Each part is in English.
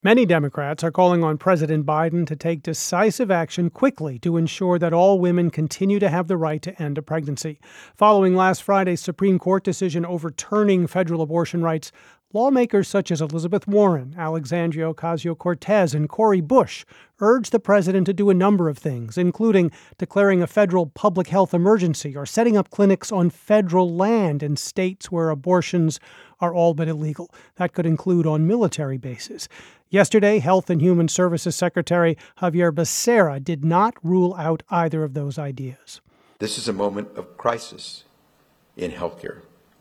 Many Democrats are calling on President Biden to take decisive action quickly to ensure that all women continue to have the right to end a pregnancy. Following last Friday's Supreme Court decision overturning federal abortion rights, lawmakers such as Elizabeth Warren, Alexandria Ocasio-Cortez, and Cori Bush urged the president to do a number of things, including declaring a federal public health emergency or setting up clinics on federal land in states where abortions are all but illegal. That could include on military bases. Yesterday, Health and Human Services Secretary Xavier Becerra did not rule out either of those ideas. This is a moment of crisis in healthcare.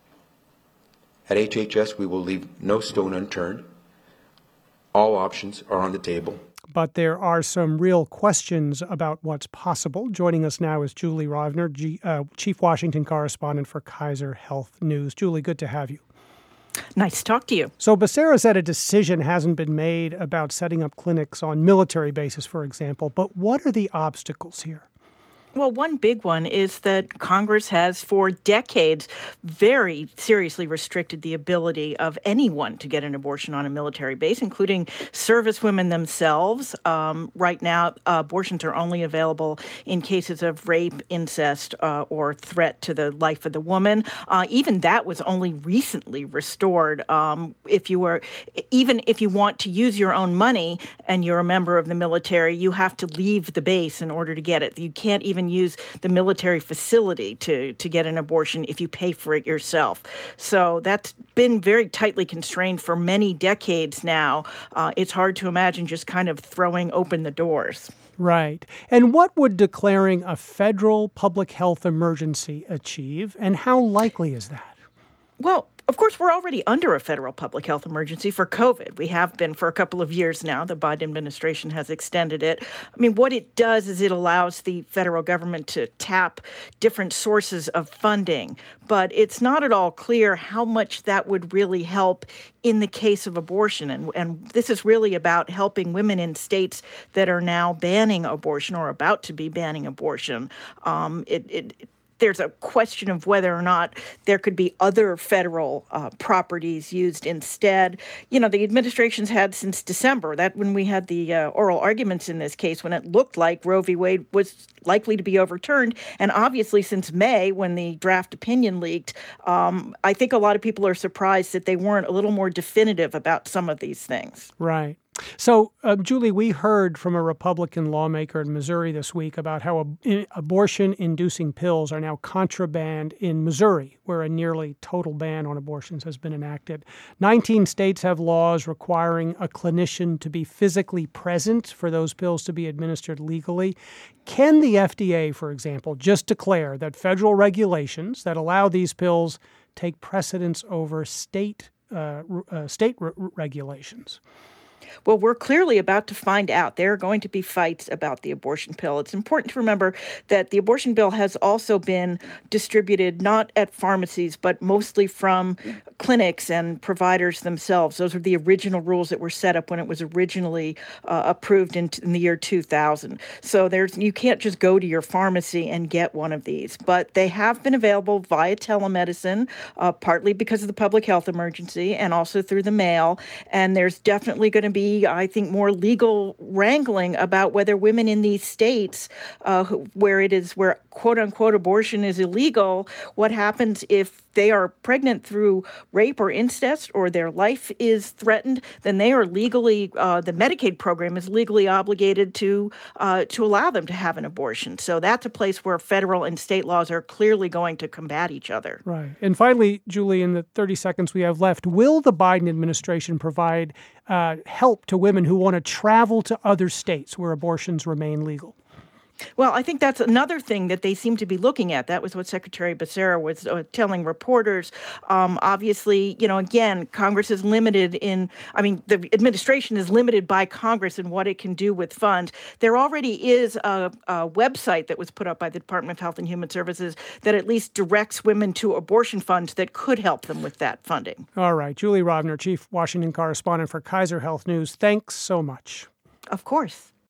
At HHS, we will leave no stone unturned. All options are on the table. But there are some real questions about what's possible. Joining us now is Julie Rovner, Chief Washington Correspondent for Kaiser Health News. Julie, good to have you. Nice to talk to you. So Becerra said a decision hasn't been made about setting up clinics on military bases, for example. But what are the obstacles here? Well, one big one is that Congress has for decades very seriously restricted the ability of anyone to get an abortion on a military base, including servicewomen themselves. Right now, abortions are only available in cases of rape, incest, or threat to the life of the woman. Even that was only recently restored. If you want to use your own money and you're a member of the military, you have to leave the base in order to get it. You can't even use the military facility to get an abortion if you pay for it yourself. So that's been very tightly constrained for many decades now. It's hard to imagine just kind of throwing open the doors. Right. And what would declaring a federal public health emergency achieve, and how likely is that? Well, of course, we're already under a federal public health emergency for COVID. We have been for a couple of years now. The Biden administration has extended it. I mean, what it does is it allows the federal government to tap different sources of funding. But it's not at all clear how much that would really help in the case of abortion. And this is really about helping women in states that are now banning abortion or about to be banning abortion. There's a question of whether or not there could be other federal properties used instead. You know, the administration's had since December, that when we had the oral arguments in this case, when it looked like Roe v. Wade was likely to be overturned. And obviously since May, when the draft opinion leaked, I think a lot of people are surprised that they weren't a little more definitive about some of these things. Right. So, Julie, we heard from a Republican lawmaker in Missouri this week about how abortion-inducing pills are now contraband in Missouri, where a nearly total ban on abortions has been enacted. 19 states have laws requiring a clinician to be physically present for those pills to be administered legally. Can the FDA, for example, just declare that federal regulations that allow these pills take precedence over state regulations? Well, we're clearly about to find out. There are going to be fights about the abortion pill. It's important to remember that the abortion bill has also been distributed not at pharmacies, but mostly from clinics and providers themselves. Those are the original rules that were set up when it was originally approved in the year 2000. So you can't just go to your pharmacy and get one of these. But they have been available via telemedicine, partly because of the public health emergency and also through the mail. And there's definitely going to be, I think, more legal wrangling about whether women in these states where quote unquote abortion is illegal, what happens if they are pregnant through rape or incest or their life is threatened, then they are legally, the Medicaid program is legally obligated to allow them to have an abortion. So that's a place where federal and state laws are clearly going to combat each other. Right. And finally, Julie, in the 30 seconds we have left, will the Biden administration provide help to women who want to travel to other states where abortions remain legal? Well, I think that's another thing that they seem to be looking at. That was what Secretary Becerra was telling reporters. Obviously, again, Congress is limited the administration is limited by Congress in what it can do with funds. There already is a website that was put up by the Department of Health and Human Services that at least directs women to abortion funds that could help them with that funding. All right. Julie Rovner, Chief Washington Correspondent for Kaiser Health News. Thanks so much. Of course.